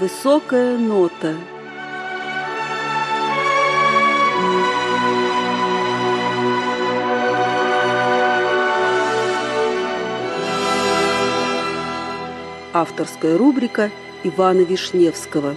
Высокая нота. Авторская рубрика Ивана Вишневского.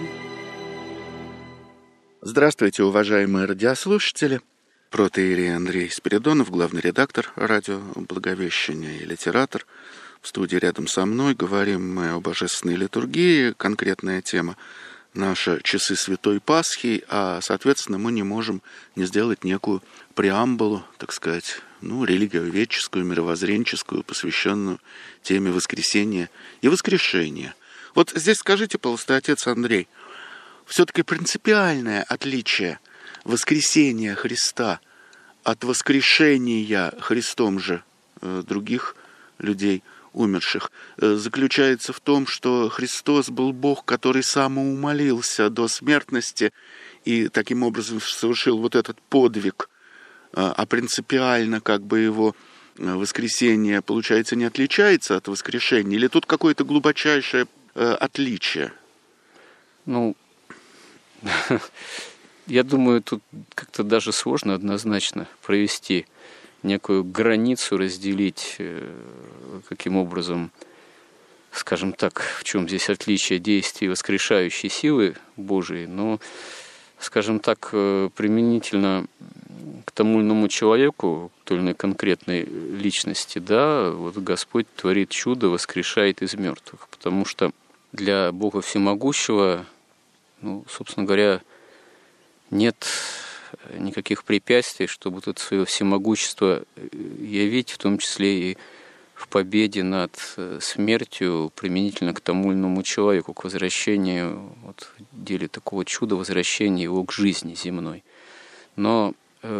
Здравствуйте, уважаемые радиослушатели. Протоиерей Андрей Спиридонов, главный редактор радио «Благовещение» и литератор. В студии рядом со мной говорим мы о божественной литургии. Конкретная тема — наши часы Святой Пасхи, а, соответственно, мы не можем не сделать некую преамбулу, так сказать, религиоведческую, мировоззренческую, посвященную теме воскресения и воскрешения. Вот здесь скажите, пожалуйста, отец Андрей, все-таки принципиальное отличие воскресения Христа от воскрешения Христом же других людей, умерших, заключается в том, что Христос был Бог, который самоумолился до смертности и таким образом совершил вот этот подвиг, а принципиально его воскресение, получается, не отличается от воскрешения, или тут какое-то глубочайшее отличие? Я думаю, тут как-то даже сложно однозначно провести некую границу, разделить, каким образом, скажем так, в чем здесь отличие действий воскрешающей силы Божией, но, скажем так, применительно к тому или иному человеку, к той или иной конкретной личности, вот Господь творит чудо, воскрешает из мертвых, потому что для Бога Всемогущего, собственно говоря, нет никаких препятствий, чтобы тут свое всемогущество явить, в том числе и в победе над смертью, применительно к тому или иному человеку, к возвращению, в деле такого чуда, возвращения его к жизни земной. Но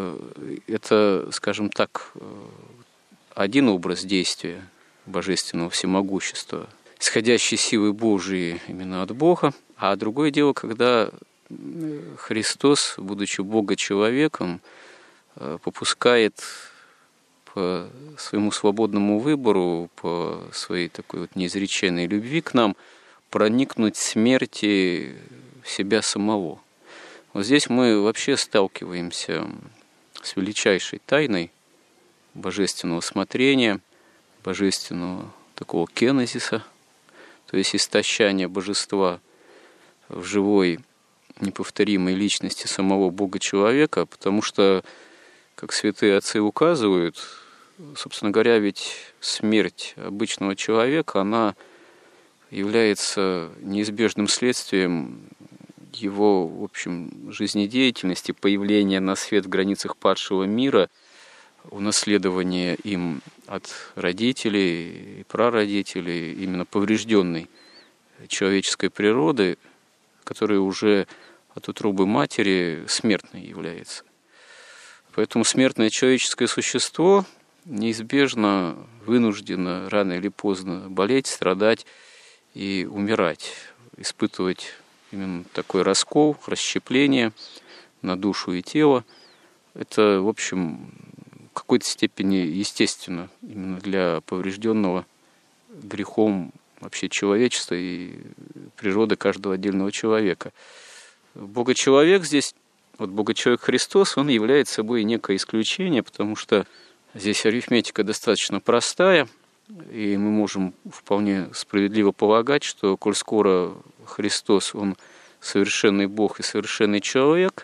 это, скажем так, один образ действия божественного всемогущества, исходящей силы Божией именно от Бога, а другое дело, когда Христос, будучи Бога-человеком, попускает по своему свободному выбору, по своей такой неизреченной любви к нам, проникнуть в смерти в себя самого. Вот здесь мы вообще сталкиваемся с величайшей тайной божественного смотрения, божественного такого кенезиса, то есть истощания божества в живой, неповторимой личности самого Бога-человека, потому что, как святые отцы указывают, собственно говоря, ведь смерть обычного человека, она является неизбежным следствием его, в общем, жизнедеятельности, появления на свет в границах падшего мира, унаследования им от родителей и прародителей именно поврежденной человеческой природы, которая уже от утробы матери смертной является. Поэтому смертное человеческое существо неизбежно вынуждено рано или поздно болеть, страдать и умирать, испытывать именно такой раскол, расщепление на душу и тело. Это, в общем, в какой-то степени естественно именно для поврежденного грехом вообще человечества и природы каждого отдельного человека. Бога-человек здесь, Бога-человек Христос, он является собой некое исключение, потому что здесь арифметика достаточно простая, и мы можем вполне справедливо полагать, что коль скоро Христос, он совершенный Бог и совершенный человек,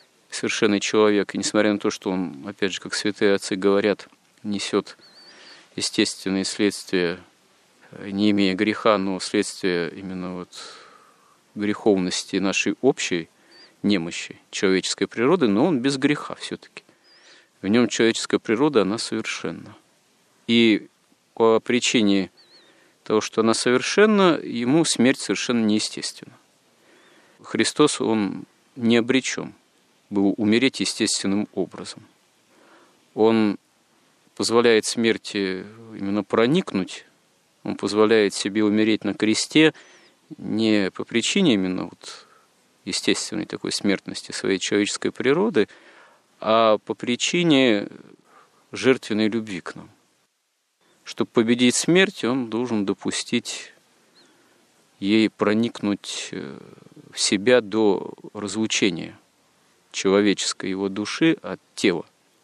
и несмотря на то, что он, опять же, как святые отцы говорят, несет естественные следствия, не имея греха, но следствие именно греховности нашей общей немощи человеческой природы, но он без греха все-таки. В нем человеческая природа, она совершенна. И по причине того, что она совершенна, ему смерть совершенно неестественна. Христос, он не обречен был умереть естественным образом. Он позволяет смерти именно проникнуть, он позволяет себе умереть на кресте не по причине именно естественной такой смертности своей человеческой природы, а по причине жертвенной любви к нам. Чтобы победить смерть, он должен допустить ей проникнуть в себя до разлучения человеческой его души от тела.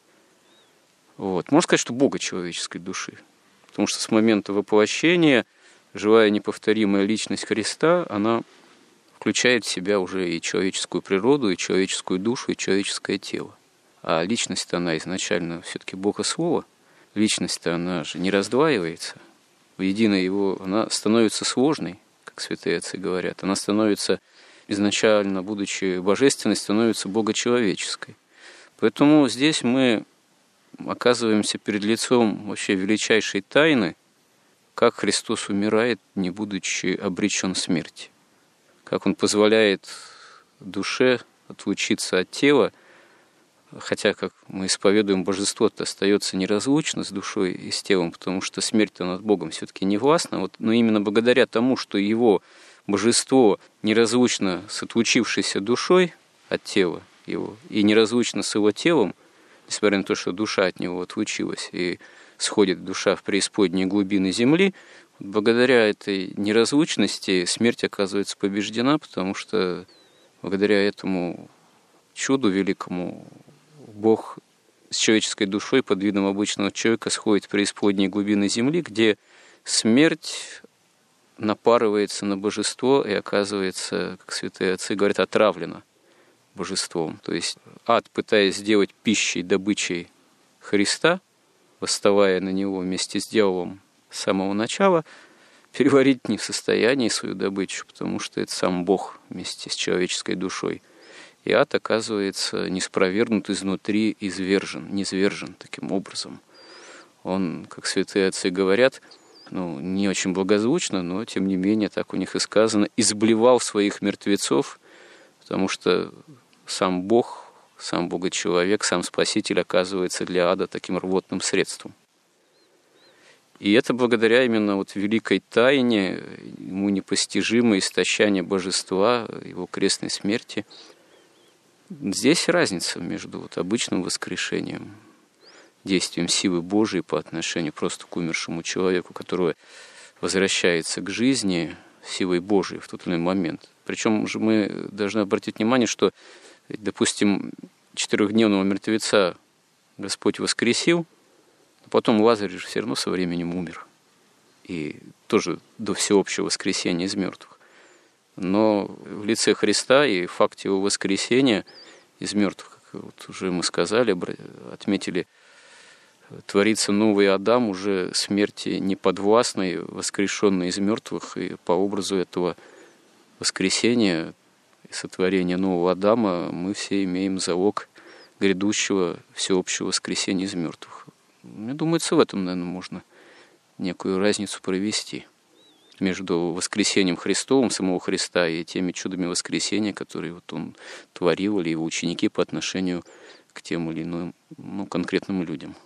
Вот. Можно сказать, что Бога человеческой души. Потому что с момента воплощения живая неповторимая личность Христа, она включает в себя уже и человеческую природу, и человеческую душу, и человеческое тело. А личность-то она изначально все-таки Бога Слова. Личность-то она же не раздваивается. В единое его она становится сложной, как святые отцы говорят. Она становится изначально, будучи божественной, становится богочеловеческой. Поэтому здесь мы оказываемся перед лицом вообще величайшей тайны, как Христос умирает, не будучи обречен смерти. Как Он позволяет душе отлучиться от тела, хотя, как мы исповедуем, божество-то остается неразлучно с душой и с телом, потому что смерть-то над Богом все-таки не властна. Но именно благодаря тому, что Его божество неразлучно с отлучившейся душой от тела Его и неразлучно с Его телом, несмотря на то, что душа от Него отлучилась и сходит душа в преисподние глубины земли, благодаря этой неразлучности смерть оказывается побеждена, потому что благодаря этому чуду великому Бог с человеческой душой под видом обычного человека сходит в преисподние глубины земли, где смерть напарывается на божество и оказывается, как святые отцы говорят, отравлена божеством. То есть ад, пытаясь сделать пищей, добычей Христа, восставая на него вместе с дьяволом с самого начала, переварить не в состоянии свою добычу, потому что это сам Бог вместе с человеческой душой. И ад оказывается неспровергнут изнутри, низвержен таким образом. Он, как святые отцы говорят, не очень благозвучно, но тем не менее, так у них и сказано, изблевал своих мертвецов, потому что сам Бог, сам Бога-человек, сам Спаситель оказывается для ада таким рвотным средством. И это благодаря именно великой тайне, ему непостижимое истощание божества, его крестной смерти. Здесь разница между обычным воскрешением, действием силы Божией по отношению просто к умершему человеку, который возвращается к жизни силой Божией в тот или иной момент. Причем же мы должны обратить внимание, что, допустим, 4-дневного мертвеца Господь воскресил, но потом Лазарь же все равно со временем умер. И тоже до всеобщего воскресения из мертвых. Но в лице Христа и в факте его воскресения из мертвых, как уже мы сказали, отметили, творится новый Адам, уже смерти неподвластный, воскрешенный из мертвых, и по образу этого воскресения и сотворения нового Адама мы все имеем залог грядущего всеобщего воскресения из мертвых. Мне думается, в этом, наверное, можно некую разницу провести между воскресением Христовым, самого Христа, и теми чудами воскресения, которые Он творил, или его ученики по отношению к тем или иным конкретным людям.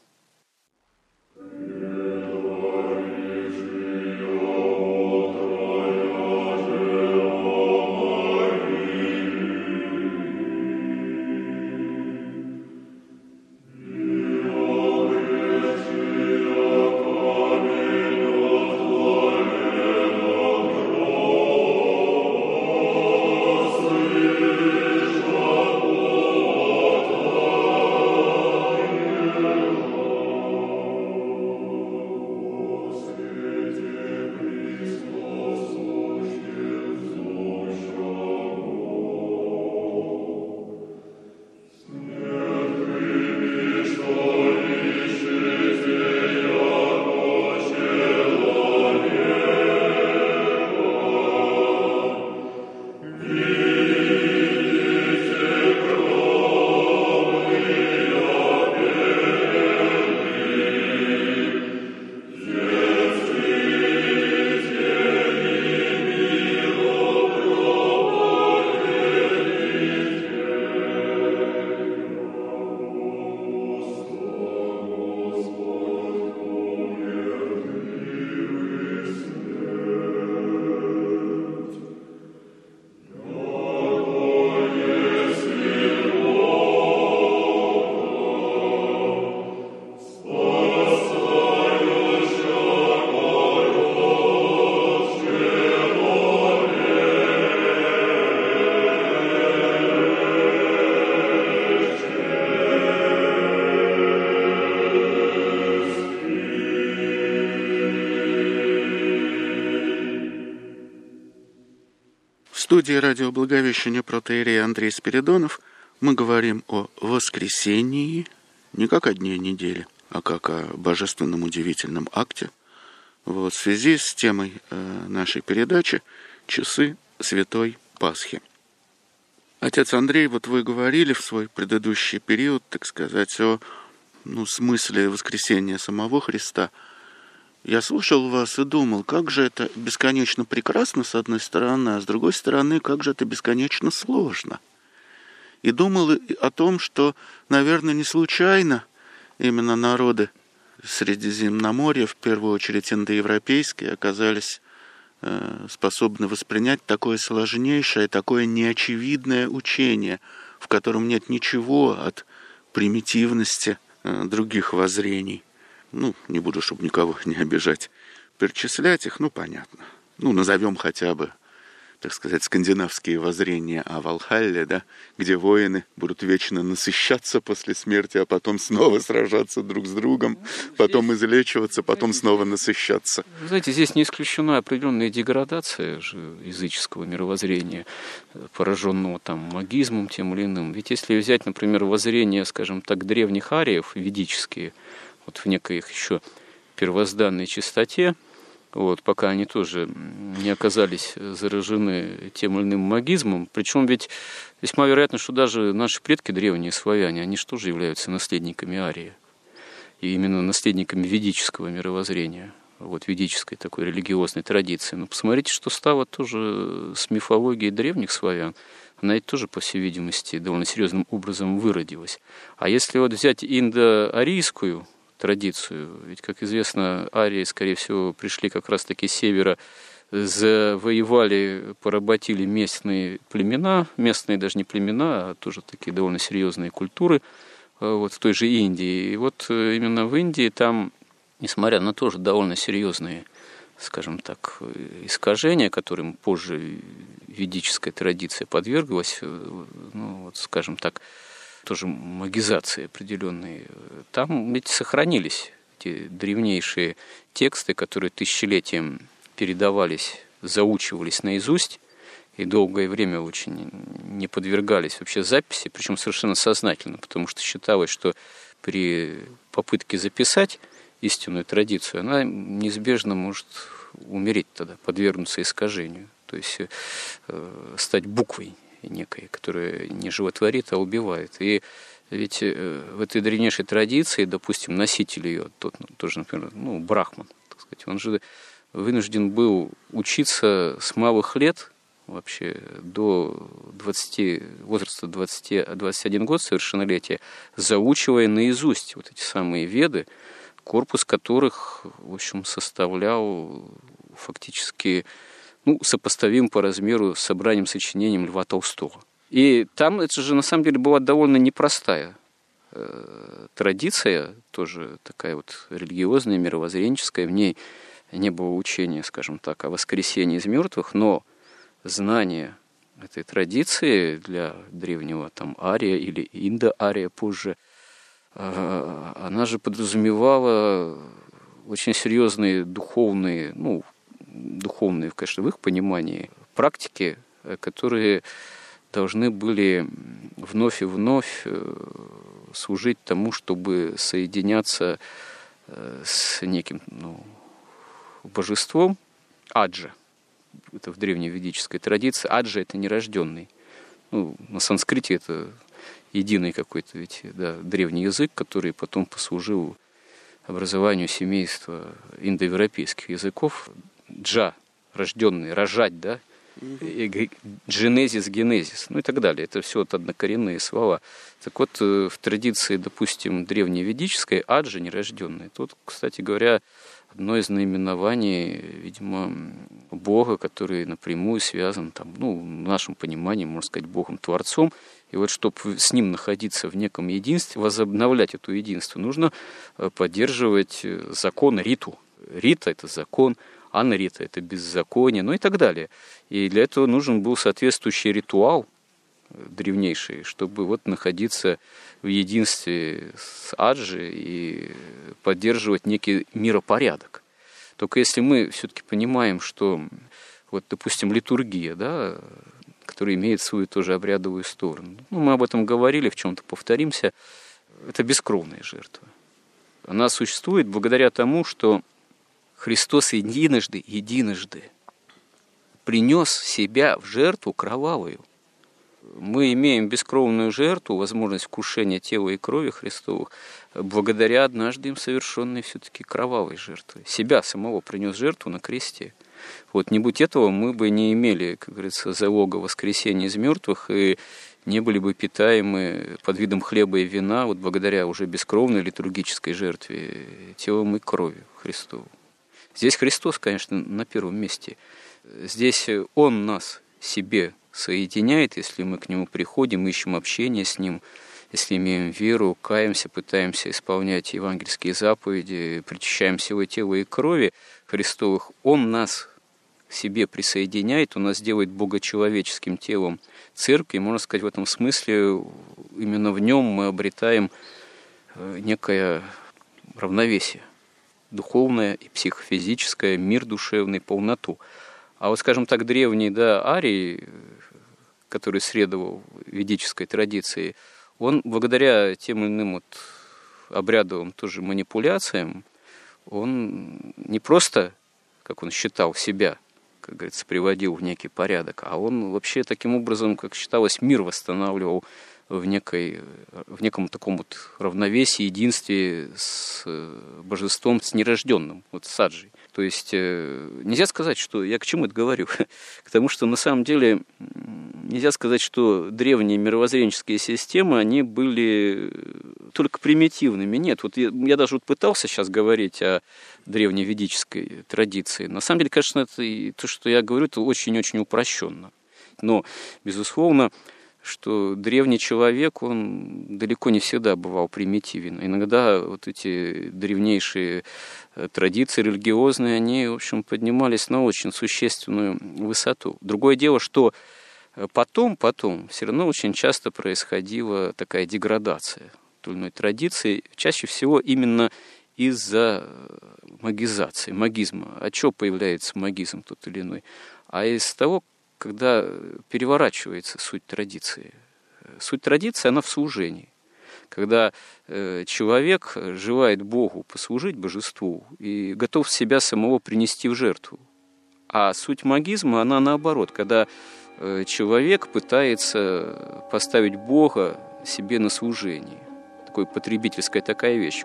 студии радио Благовещения протоиерей Андрей Спиридонов. Мы говорим о воскресении не как о дне недели, а как о божественном удивительном акте. В связи с темой нашей передачи «Часы Святой Пасхи». Отец Андрей, вы говорили в свой предыдущий период, так сказать, о смысле воскресения самого Христа. Я слушал вас и думал, как же это бесконечно прекрасно, с одной стороны, а с другой стороны, как же это бесконечно сложно. И думал о том, что, наверное, не случайно именно народы Средиземноморья, в первую очередь индоевропейские, оказались способны воспринять такое сложнейшее, такое неочевидное учение, в котором нет ничего от примитивности других воззрений. Не буду, чтобы никого не обижать, перечислять их, понятно. Назовем хотя бы, так сказать, скандинавские воззрения о Валхалле, да, где воины будут вечно насыщаться после смерти, а потом снова сражаться друг с другом, потом излечиваться, потом снова насыщаться. Знаете, здесь не исключена определенная деградация же языческого мировоззрения, пораженного магизмом тем или иным. Ведь если взять, например, воззрения, скажем так, древних ариев, ведические, в некой их еще первозданной чистоте, пока они тоже не оказались заражены тем или иным магизмом. Причем ведь весьма вероятно, что даже наши предки, древние славяне, они же тоже являются наследниками арии. И именно наследниками ведического мировоззрения, ведической такой религиозной традиции. Но посмотрите, что стало тоже с мифологией древних славян. Она ведь тоже, по всей видимости, довольно серьезным образом выродилась. А если взять индоарийскую традицию, ведь, как известно, арии, скорее всего, пришли как раз-таки с севера, завоевали, поработили местные племена, местные даже не племена, а тоже такие довольно серьезные культуры, в той же Индии. И именно в Индии там, несмотря на тоже довольно серьезные, скажем так, искажения, которым позже ведическая традиция подверглась, скажем так, тоже магизации определенные, там ведь сохранились эти древнейшие тексты, которые тысячелетием передавались, заучивались наизусть и долгое время очень не подвергались вообще записи, причем совершенно сознательно, потому что считалось, что при попытке записать истинную традицию, она неизбежно может умереть тогда, подвергнуться искажению, то есть стать буквой некой, которая не животворит, а убивает. И ведь в этой древнейшей традиции, допустим, носитель ее, тот тоже, например, Брахман, так сказать, он же вынужден был учиться с малых лет, вообще до возраста 21 год, совершеннолетия, заучивая наизусть эти самые веды, корпус которых, в общем, составлял фактически сопоставим по размеру с собранием сочинением Льва Толстого. И там это же на самом деле была довольно непростая традиция, тоже такая религиозная, мировоззренческая, в ней не было учения, скажем так, о воскресении из мертвых, но знание этой традиции для древнего ария или индоария позже, она же подразумевала очень серьезные духовные, конечно, в их понимании, практики, которые должны были вновь и вновь служить тому, чтобы соединяться с неким божеством, аджа. Это в древневедической традиции. Аджа – это нерожденный. На санскрите это единый какой-то древний язык, который потом послужил образованию семейства индоевропейских языков. Джа, рожденный, рожать, да, дженезис, генезис, и так далее. Это все однокоренные слова. Так в традиции, допустим, древневедической аджа, нерожденный, тут, кстати говоря, одно из наименований, видимо, Бога, который напрямую связан, в нашем понимании, можно сказать, Богом-творцом. И чтобы с ним находиться в неком единстве, возобновлять это единство, нужно поддерживать закон риту. Рита – это закон, анарита – это беззаконие, и так далее. И для этого нужен был соответствующий ритуал древнейший, чтобы находиться в единстве с аджи и поддерживать некий миропорядок. Только если мы все-таки понимаем, что, допустим, литургия, да, который имеет свою тоже обрядовую сторону. Мы об этом говорили, в чем-то повторимся. Это бескровная жертва. Она существует благодаря тому, что Христос единожды принес себя в жертву кровавую. Мы имеем бескровную жертву, возможность вкушения тела и крови Христовых, благодаря однажды им совершенной все-таки кровавой жертве. Себя самого принес жертву на кресте. Не будь этого, мы бы не имели, как говорится, залога воскресения из мертвых и не были бы питаемы под видом хлеба и вина, благодаря уже бескровной литургической жертве телом и кровью Христову. Здесь Христос, конечно, на первом месте. Здесь Он нас себе соединяет, если мы к Нему приходим, ищем общение с Ним, если имеем веру, каемся, пытаемся исполнять евангельские заповеди, причащаем всего тела и крови Христовых, Он нас к себе присоединяет, Он нас делает богочеловеческим телом церкви. Можно сказать, в этом смысле именно в Нем мы обретаем некое равновесие духовное и психофизическое, мир душевный, полноту. А скажем так, древний Арий, который следовал ведической традиции, он благодаря тем или иным обрядовым тоже манипуляциям, он не просто, как он считал себя, как говорится, приводил в некий порядок, а он вообще таким образом, как считалось, мир восстанавливал в неком таком равновесии, единстве с божеством, с нерожденным, саджей. То есть нельзя сказать, что... Я к чему это говорю? К тому, что на самом деле нельзя сказать, что древние мировоззренческие системы, они были только примитивными. Нет, я даже пытался сейчас говорить о древней ведической традиции. На самом деле, конечно, то, что я говорю, это очень-очень упрощенно. Но, безусловно, что древний человек, он далеко не всегда бывал примитивен. Иногда эти древнейшие традиции религиозные, они, в общем, поднимались на очень существенную высоту. Другое дело, что потом все равно очень часто происходила такая деградация той или иной традиции, чаще всего именно из-за магизации, магизма. От чего появляется магизм тот или иной? А из того, когда переворачивается суть традиции. Суть традиции, она в служении. Когда человек желает Богу послужить божеству и готов себя самого принести в жертву. А суть магизма, она наоборот, когда человек пытается поставить Бога себе на служение. Такой потребительская такая вещь.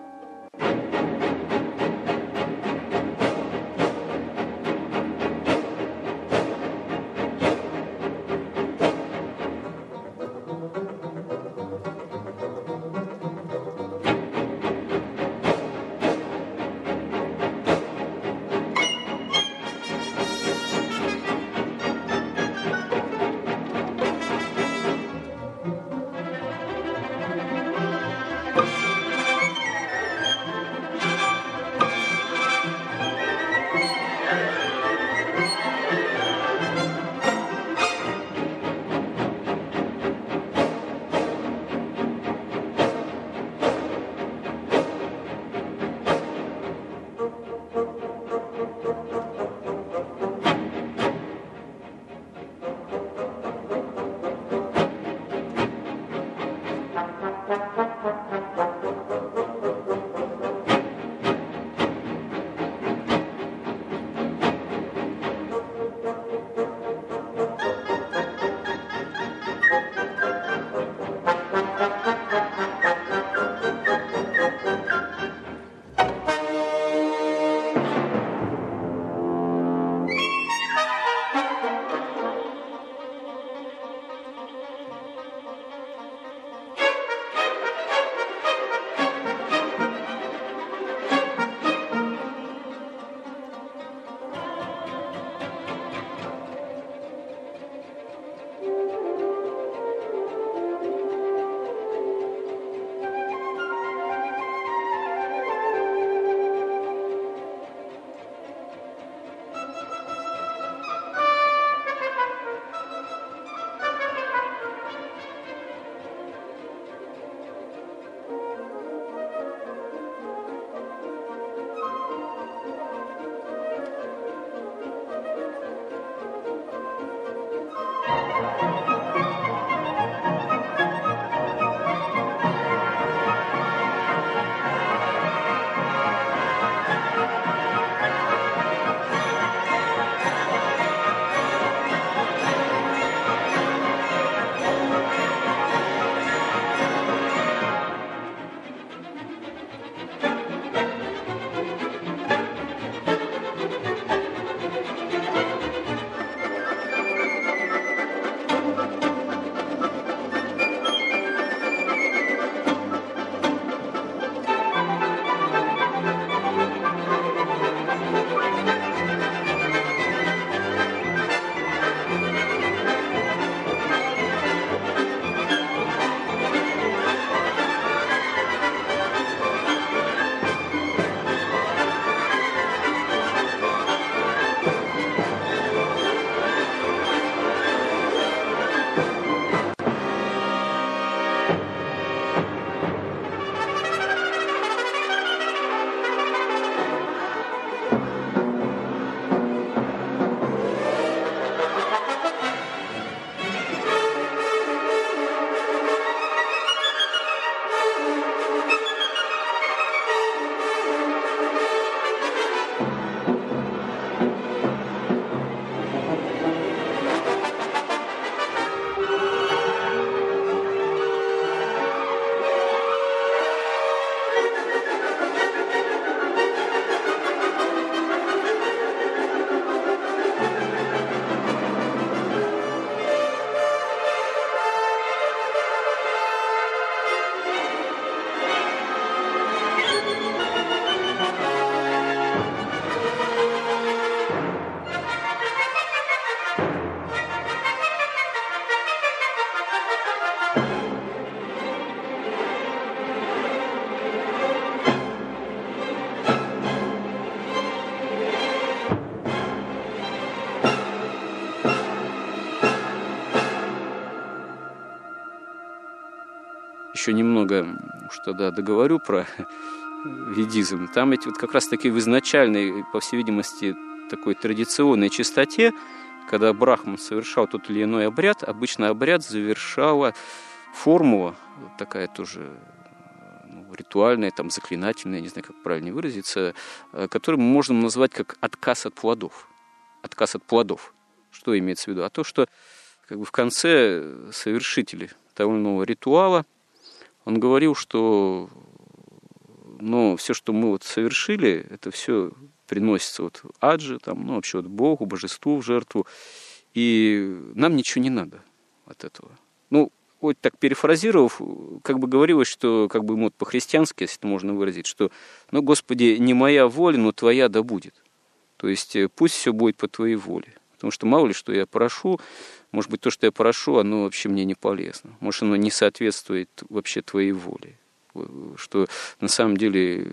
еще немного, уж тогда договорю про ведизм. Там ведь вот как раз-таки в изначальной, по всей видимости, такой традиционной чистоте, когда брахман совершал тот или иной обряд, обычно обряд завершала формула, такая тоже ритуальная, там, заклинательная, не знаю, как правильно выразиться, которую мы можем назвать как отказ от плодов. Отказ от плодов. Что имеется в виду? А то, что как бы в конце совершители того или иного ритуала, он говорил, что все, что мы вот совершили, это все приносится вот аджи, там, вообще вот Богу, божеству в жертву, и нам ничего не надо от этого. Вот так перефразировав, как бы говорилось, что как бы вот по-христиански, если это можно выразить, что, Господи, не моя воля, но Твоя да будет. То есть пусть все будет по Твоей воле. Потому что мало ли, что я прошу, может быть, то, что я прошу, оно вообще мне не полезно. Может, оно не соответствует вообще Твоей воле. Что на самом деле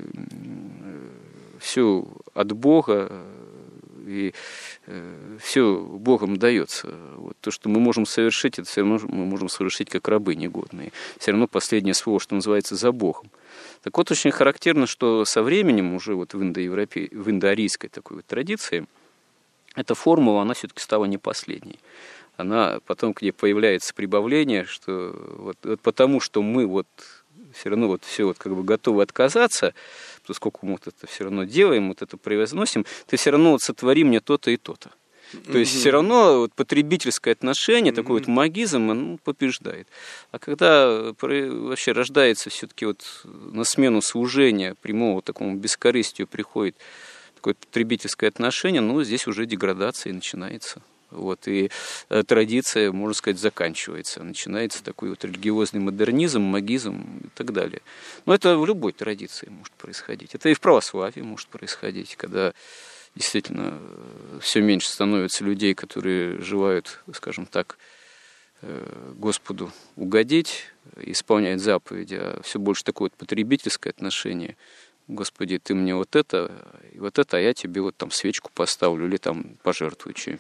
все от Бога, и все Богом дается. Вот то, что мы можем совершить, это все равно мы можем совершить как рабы негодные. Все равно последнее слово, что называется, за Богом. Так вот, очень характерно, что со временем, уже вот в индоарийской такой вот традиции, эта формула, она все-таки стала не последней. Она потом, где появляется прибавление, что вот потому, что мы вот все равно вот все вот как бы готовы отказаться, поскольку мы вот это все равно делаем, вот это превозносим, ты все равно вот сотвори мне то-то и то-то. То есть все равно вот потребительское отношение, такой вот магизм, он побеждает. А когда вообще рождается все-таки вот на смену служения, прямого такому бескорыстию приходит такое потребительское отношение, здесь уже деградация начинается. Вот, и традиция, можно сказать, заканчивается. Начинается такой вот религиозный модернизм, магизм и так далее. Но это в любой традиции может происходить. Это и в православии может происходить, когда действительно все меньше становится людей, которые желают, скажем так, Господу угодить, исполнять заповеди, а все больше такое вот потребительское отношение. Господи, ты мне вот это, а я тебе вот там свечку поставлю или там пожертвую чем.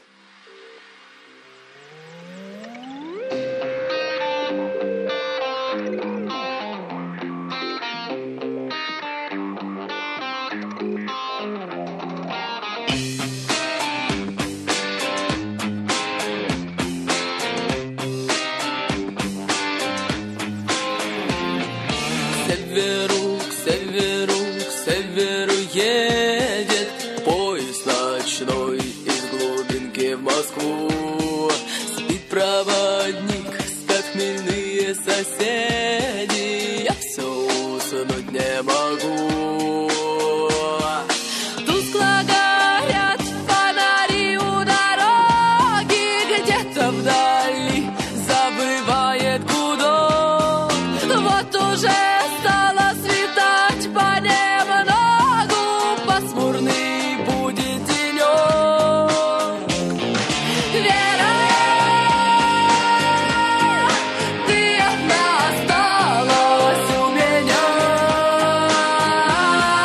Соседи, я все уснуть не могу. Тускло горят фонари у дороги, где-то вдали забывает гудок. Вот уже стало светать понемногу, пасмурный будет денек. Вера, осталась у меня.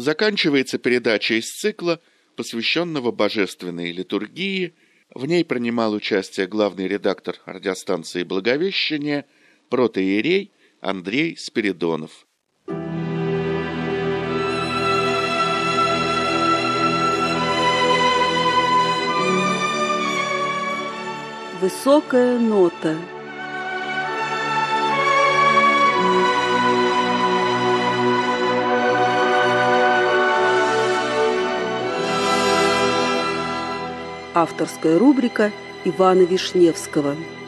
Заканчивается передача из цикла, посвященного божественной литургии. В ней принимал участие главный редактор радиостанции «Благовещение» протоиерей Андрей Спиридонов. Высокая нота. Авторская рубрика Ивана Вишневского.